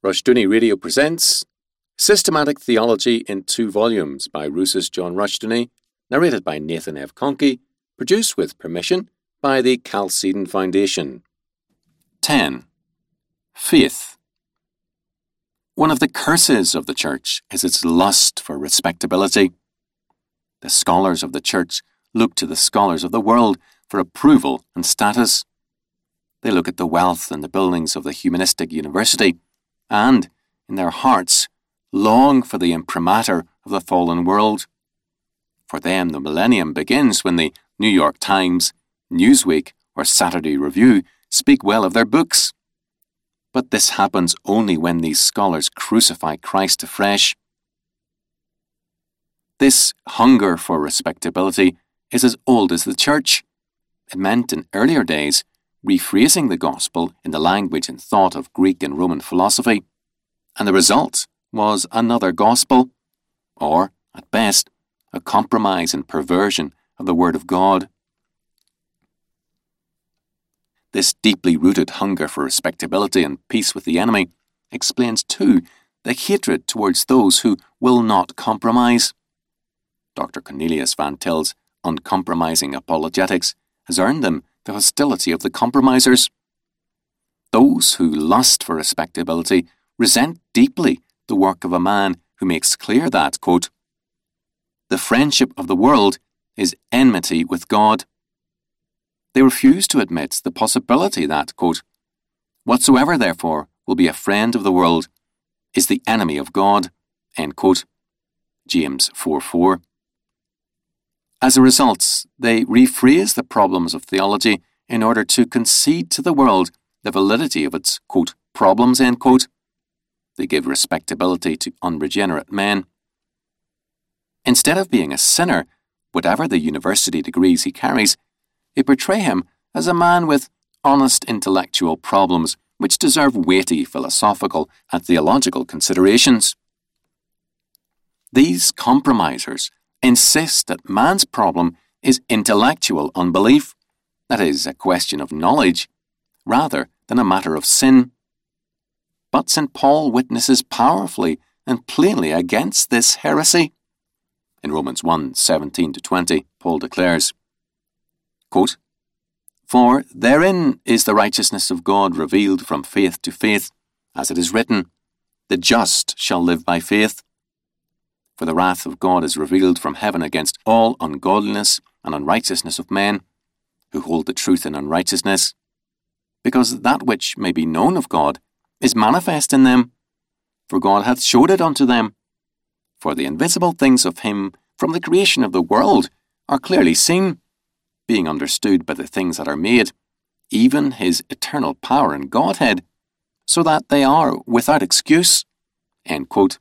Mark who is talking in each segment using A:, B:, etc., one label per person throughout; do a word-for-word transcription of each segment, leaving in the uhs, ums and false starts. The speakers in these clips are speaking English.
A: Rushdoony Radio presents Systematic Theology in Two Volumes by Rousas John Rushdoony, narrated by Nathan F. Conkey, produced with permission by the Chalcedon Foundation. ten. Faith. One of the curses of the Church is its lust for respectability. The scholars of the Church look to the scholars of the world for approval and status. They look at the wealth and the buildings of the humanistic university, and, in their hearts, long for the imprimatur of the fallen world. For them, the millennium begins when the New York Times, Newsweek, or Saturday Review speak well of their books. But this happens only when these scholars crucify Christ afresh. This hunger for respectability is as old as the Church. It meant in earlier days rephrasing the gospel in the language and thought of Greek and Roman philosophy, and the result was another gospel, or, at best, a compromise and perversion of the Word of God. This deeply rooted hunger for respectability and peace with the enemy explains, too, the hatred towards those who will not compromise. Doctor Cornelius Van Til's uncompromising apologetics has earned them the hostility of the compromisers. Those who lust for respectability resent deeply the work of a man who makes clear that, quote, "The friendship of the world is enmity with God." They refuse to admit the possibility that, quote, "Whatsoever, therefore, will be a friend of the world is the enemy of God," end quote. James four four. As a result, they rephrase the problems of theology in order to concede to the world the validity of its, quote, "problems," end quote. They give respectability to unregenerate men. Instead of being a sinner, whatever the university degrees he carries, they portray him as a man with honest intellectual problems which deserve weighty philosophical and theological considerations. These compromisers insist that man's problem is intellectual unbelief, that is, a question of knowledge, rather than a matter of sin. But Saint Paul witnesses powerfully and plainly against this heresy. In Romans one, seventeen to twenty, Paul declares, quote, "For therein is the righteousness of God revealed from faith to faith, as it is written, the just shall live by faith. For the wrath of God is revealed from heaven against all ungodliness and unrighteousness of men, who hold the truth in unrighteousness, because that which may be known of God is manifest in them, for God hath showed it unto them. For the invisible things of him from the creation of the world are clearly seen, being understood by the things that are made, even his eternal power and Godhead, so that they are without excuse." End quote.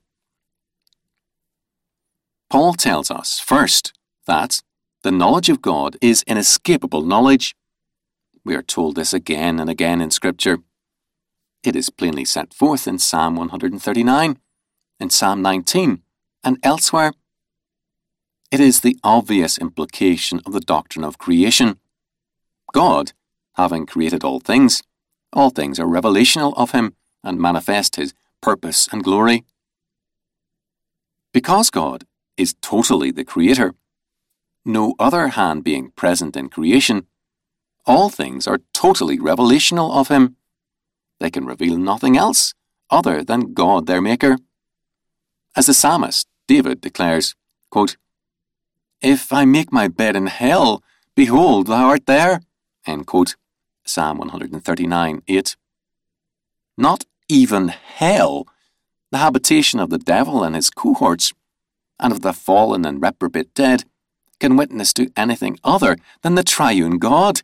A: Paul tells us, first, that the knowledge of God is inescapable knowledge. We are told this again and again in Scripture. It is plainly set forth in Psalm one thirty-nine, in Psalm nineteen, and elsewhere. It is the obvious implication of the doctrine of creation. God, having created all things, all things are revelational of him and manifest his purpose and glory. Because God is totally the creator, no other hand being present in creation, all things are totally revelational of him. They can reveal nothing else other than God their maker. As the psalmist David declares, quote, "If I make my bed in hell, behold, thou art there," end quote. Psalm one thirty-nine, eight. Not even hell, the habitation of the devil and his cohorts, and of the fallen and reprobate dead, can witness to anything other than the triune God.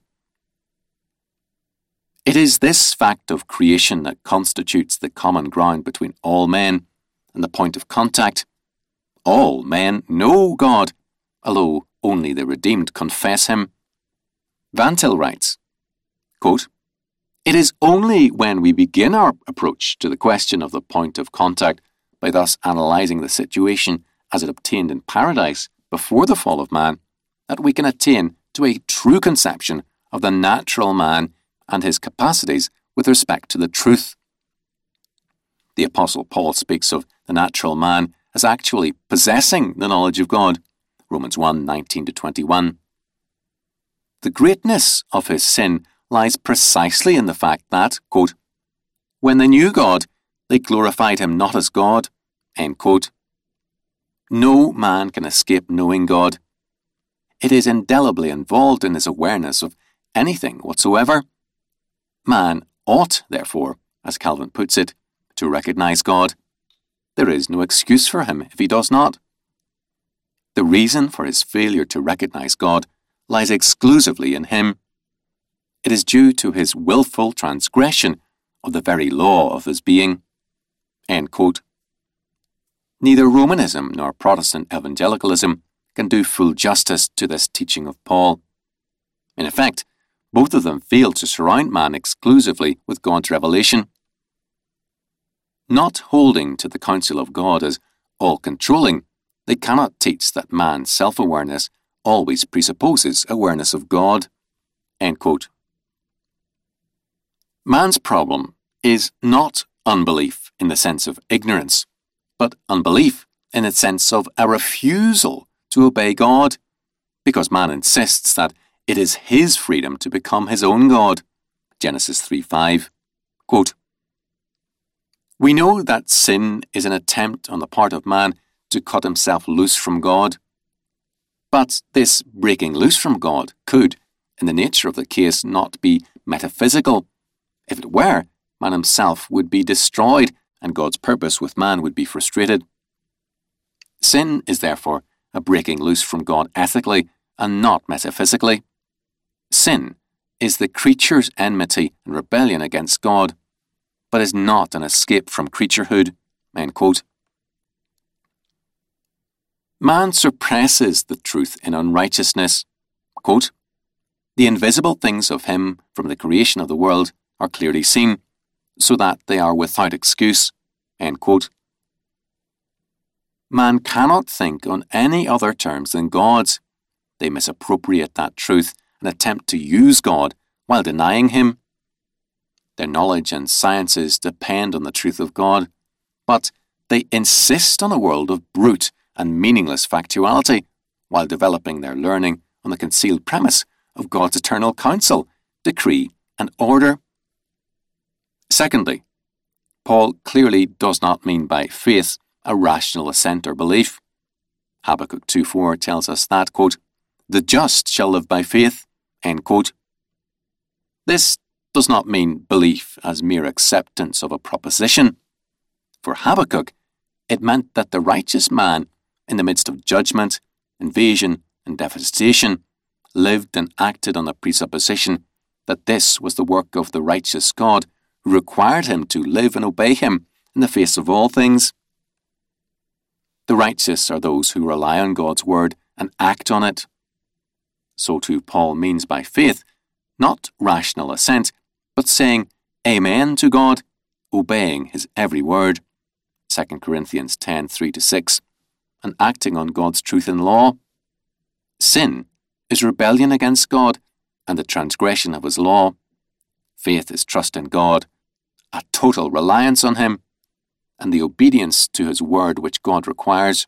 A: It is this fact of creation that constitutes the common ground between all men and the point of contact. All men know God, although only the redeemed confess him. Van Til writes, quote, "It is only when we begin our approach to the question of the point of contact by thus analysing the situation as it obtained in paradise before the fall of man that we can attain to a true conception of the natural man and his capacities with respect to the truth. The Apostle Paul speaks of the natural man as actually possessing the knowledge of God. Romans one, nineteen to twenty-one. The greatness of his sin lies precisely in the fact that, quote, when they knew God, they glorified him not as God, end quote. No man can escape knowing God. It is indelibly involved in his awareness of anything whatsoever. Man ought, therefore, as Calvin puts it, to recognize God. There is no excuse for him if he does not. The reason for his failure to recognize God lies exclusively in him. It is due to his willful transgression of the very law of his being. End quote. Neither Romanism nor Protestant evangelicalism can do full justice to this teaching of Paul. In effect, both of them fail to surround man exclusively with God's revelation. Not holding to the counsel of God as all-controlling, they cannot teach that man's self-awareness always presupposes awareness of God. End quote. Man's problem is not unbelief in the sense of ignorance, but unbelief in the sense of a refusal to obey God, because man insists that it is his freedom to become his own God. Genesis three five. Quote, we know that sin is an attempt on the part of man to cut himself loose from God. But this breaking loose from God could, in the nature of the case, not be metaphysical. If it were, man himself would be destroyed and God's purpose with man would be frustrated. Sin is therefore a breaking loose from God ethically and not metaphysically. Sin is the creature's enmity and rebellion against God, but is not an escape from creaturehood. End quote. Man suppresses the truth in unrighteousness. Quote, the invisible things of him from the creation of the world are clearly seen, so that they are without excuse. End quote. Man cannot think on any other terms than God's. They misappropriate that truth and attempt to use God while denying him. Their knowledge and sciences depend on the truth of God, but they insist on a world of brute and meaningless factuality while developing their learning on the concealed premise of God's eternal counsel, decree, and order. Secondly, Paul clearly does not mean by faith a rational assent or belief. Habakkuk two four tells us that, quote, the just shall live by faith, end quote. This does not mean belief as mere acceptance of a proposition. For Habakkuk, it meant that the righteous man, in the midst of judgment, invasion, and devastation, lived and acted on the presupposition that this was the work of the righteous God who required him to live and obey him in the face of all things. The righteous are those who rely on God's word and act on it. So too Paul means by faith, not rational assent, but saying Amen to God, obeying his every word, Second Corinthians ten three to six, and acting on God's truth and law. Sin is rebellion against God and the transgression of his law. Faith is trust in God, a total reliance on him, and the obedience to his word which God requires.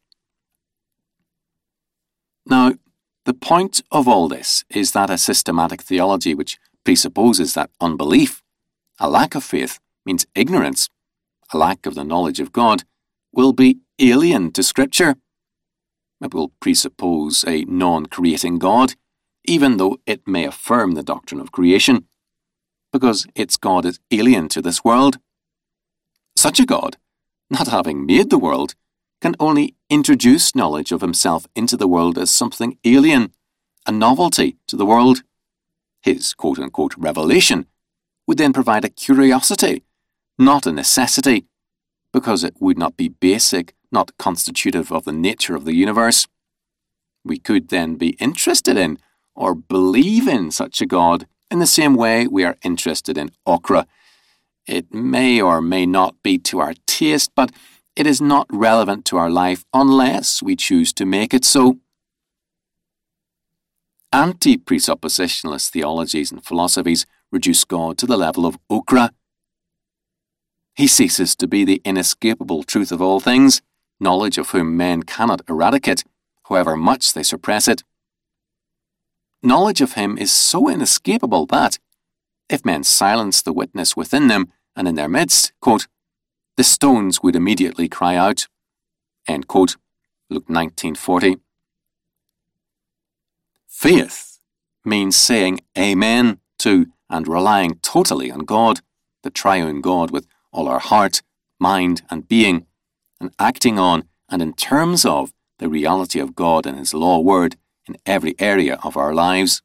A: Now, the point of all this is that a systematic theology which presupposes that unbelief, a lack of faith, means ignorance, a lack of the knowledge of God, will be alien to Scripture. It will presuppose a non-creating God, even though it may affirm the doctrine of creation, because its God is alien to this world. Such a God, not having made the world, can only introduce knowledge of himself into the world as something alien, a novelty to the world. His quote-unquote revelation would then provide a curiosity, not a necessity, because it would not be basic, not constitutive of the nature of the universe. We could then be interested in or believe in such a God in the same way we are interested in okra. It may or may not be to our taste, but it is not relevant to our life unless we choose to make it so. Anti-presuppositionalist theologies and philosophies reduce God to the level of okra. He ceases to be the inescapable truth of all things, knowledge of whom men cannot eradicate, however much they suppress it. Knowledge of him is so inescapable that, if men silence the witness within them and in their midst, quote, the stones would immediately cry out. End quote. Luke nineteen forty. Faith means saying amen to and relying totally on God, the triune God, with all our heart, mind, and being, and acting on and in terms of the reality of God and His law word in every area of our lives.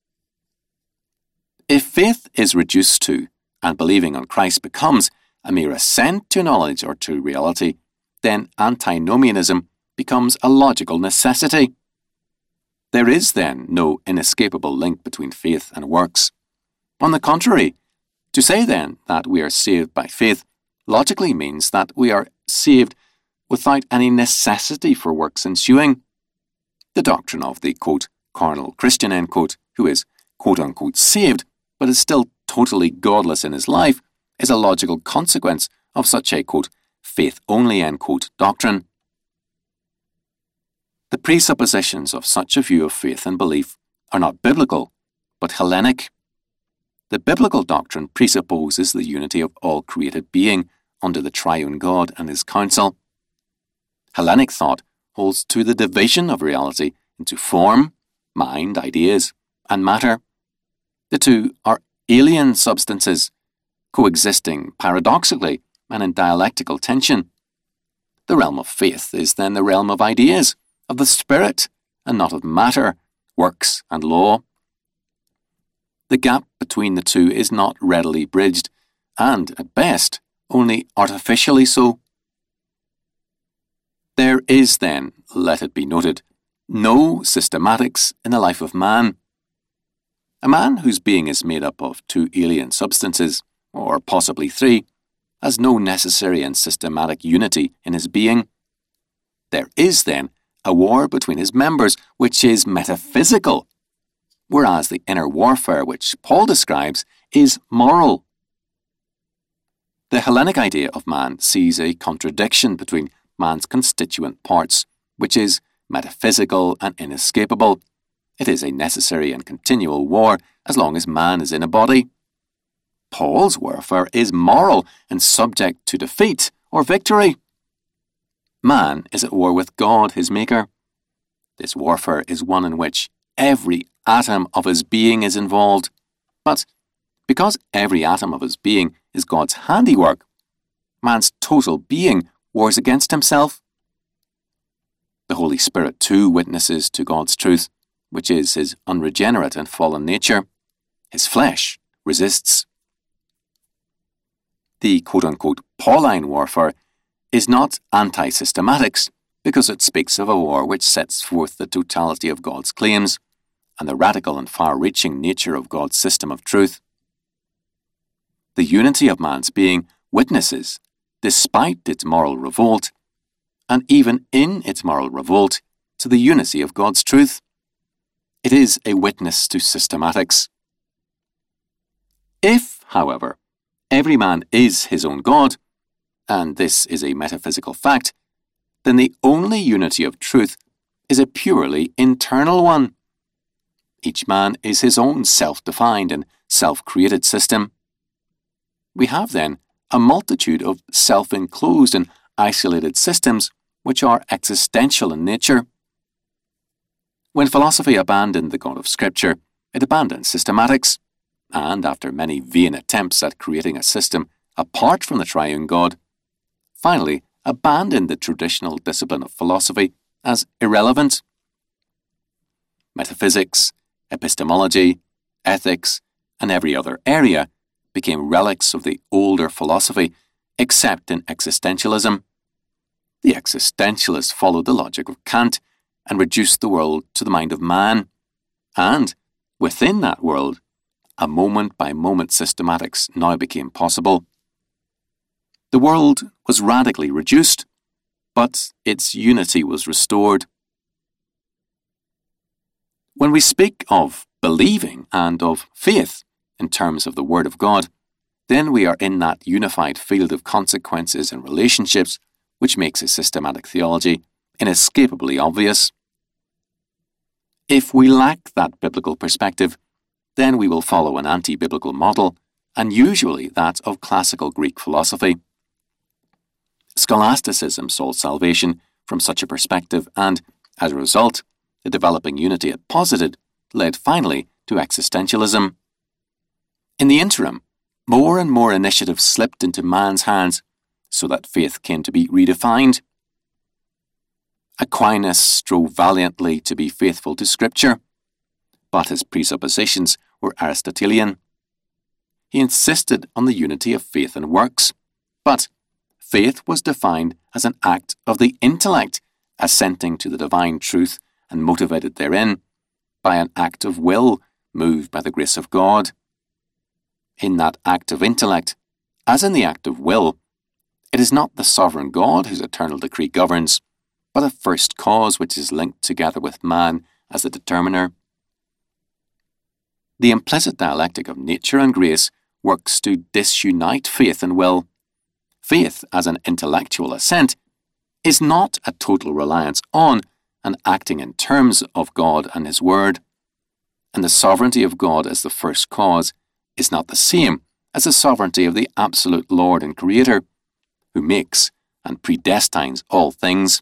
A: If faith is reduced to, and believing on Christ becomes, a mere assent to knowledge or to reality, then antinomianism becomes a logical necessity. There is then no inescapable link between faith and works. On the contrary, to say then that we are saved by faith logically means that we are saved without any necessity for works ensuing. The doctrine of the, quote, carnal Christian, end quote, who is, quote unquote, saved, but is still totally godless in his life, is a logical consequence of such a, quote, faith-only, end quote, doctrine. The presuppositions of such a view of faith and belief are not biblical, but Hellenic. The biblical doctrine presupposes the unity of all created being under the triune God and His counsel. Hellenic thought holds to the division of reality into form, mind, ideas, and matter. The two are alien substances, coexisting paradoxically and in dialectical tension. The realm of faith is then the realm of ideas, of the spirit, and not of matter, works, and law. The gap between the two is not readily bridged, and, at best, only artificially so. There is then, let it be noted, no systematics in the life of man. A man whose being is made up of two alien substances, or possibly three, has no necessary and systematic unity in his being. There is then a war between his members which is metaphysical, whereas the inner warfare which Paul describes is moral. The Hellenic idea of man sees a contradiction between man's constituent parts, which is metaphysical and inescapable. It is a necessary and continual war as long as man is in a body. Paul's warfare is moral and subject to defeat or victory. Man is at war with God, his Maker. This warfare is one in which every atom of his being is involved. But because every atom of his being is God's handiwork, man's total being wars against himself. The Holy Spirit too witnesses to God's truth, which is his unregenerate and fallen nature. His flesh resists. The quote-unquote Pauline warfare is not anti-systematics because it speaks of a war which sets forth the totality of God's claims and the radical and far-reaching nature of God's system of truth. The unity of man's being witnesses, despite its moral revolt, and even in its moral revolt, to the unity of God's truth. It is a witness to systematics. If, however, every man is his own God, and this is a metaphysical fact, then the only unity of truth is a purely internal one. Each man is his own self-defined and self-created system. We have then a multitude of self-enclosed and isolated systems which are existential in nature. When philosophy abandoned the God of Scripture, it abandoned systematics, and after many vain attempts at creating a system apart from the triune God, finally abandoned the traditional discipline of philosophy as irrelevant. Metaphysics, epistemology, ethics, and every other area became relics of the older philosophy, except in existentialism. The existentialists followed the logic of Kant and reduced the world to the mind of man, and, within that world, a moment-by-moment systematics now became possible. The world was radically reduced, but its unity was restored. When we speak of believing and of faith in terms of the Word of God, then we are in that unified field of consequences and relationships which makes a systematic theology inescapably obvious. If we lack that biblical perspective, then we will follow an anti-biblical model, and usually that of classical Greek philosophy. Scholasticism saw salvation from such a perspective, and, as a result, the developing unity it posited led finally to existentialism. In the interim, more and more initiative slipped into man's hands, so that faith came to be redefined. Aquinas strove valiantly to be faithful to Scripture, but his presuppositions were Aristotelian. He insisted on the unity of faith and works, but faith was defined as an act of the intellect, assenting to the divine truth and motivated therein by an act of will moved by the grace of God. In that act of intellect, as in the act of will, it is not the sovereign God whose eternal decree governs, but a first cause which is linked together with man as the determiner. The implicit dialectic of nature and grace works to disunite faith and will. Faith, as an intellectual assent, is not a total reliance on and acting in terms of God and His Word, and the sovereignty of God as the first cause is not the same as the sovereignty of the absolute Lord and Creator, who makes and predestines all things.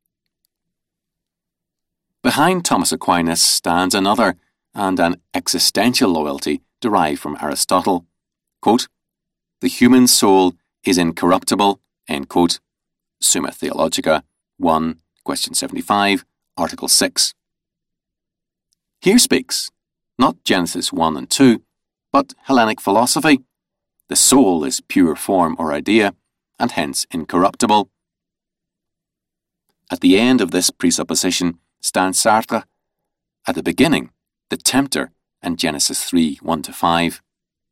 A: Behind Thomas Aquinas stands another and an existential loyalty derived from Aristotle. Quote, "The human soul is incorruptible," end quote. Summa Theologica, one, question seventy-five, article six. Here speaks, not Genesis one and two, but Hellenic philosophy. The soul is pure form or idea, and hence incorruptible. At the end of this presupposition stands Sartre. At the beginning, the tempter, and Genesis three, one to five.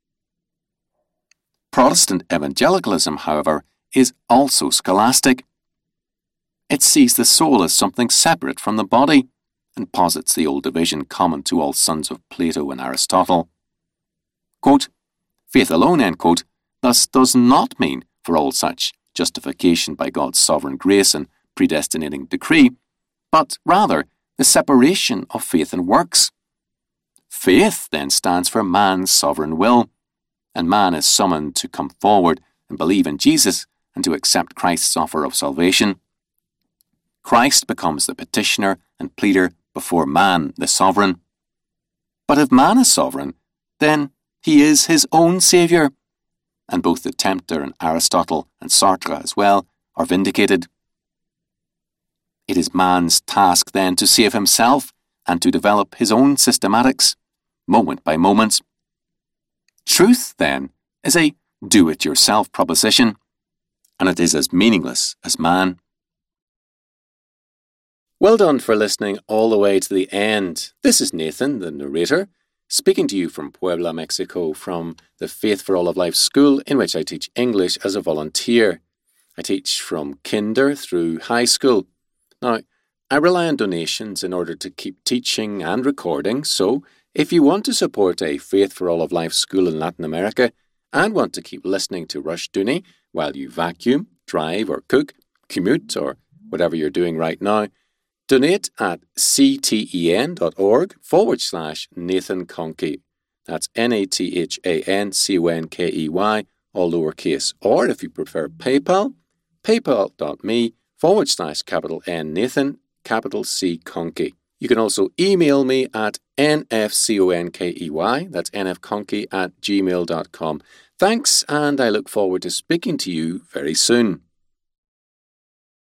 A: Protestant evangelicalism, however, is also scholastic. It sees the soul as something separate from the body, and posits the old division common to all sons of Plato and Aristotle. Quote, "Faith alone," end quote, thus does not mean for all such justification by God's sovereign grace and predestinating decree, but rather the separation of faith and works. Faith then stands for man's sovereign will, and man is summoned to come forward and believe in Jesus and to accept Christ's offer of salvation. Christ becomes the petitioner and pleader before man, the sovereign. But if man is sovereign, then he is his own saviour, and both the tempter and Aristotle and Sartre as well are vindicated. It is man's task then to save himself and to develop his own systematics, moment by moment. Truth, then, is a do-it-yourself proposition, and it is as meaningless as man. Well done for listening all the way to the end. This is Nathan, the narrator, speaking to you from Puebla, Mexico, from the Faith for All of Life school in which I teach English as a volunteer. I teach from kinder through high school. Now, I rely on donations in order to keep teaching and recording, so if you want to support a Faith for All of Life school in Latin America and want to keep listening to Rushdoony while you vacuum, drive or cook, commute or whatever you're doing right now, donate at cten.org forward slash Nathan Conkey. That's N A T H A N C O N K E Y, all lowercase. Or if you prefer PayPal, paypal.me forward slash capital N Nathan, capital C Conkey. You can also email me at nfconkey, that's nfconkey at gmail dot com. Thanks, and I look forward to speaking to you very soon.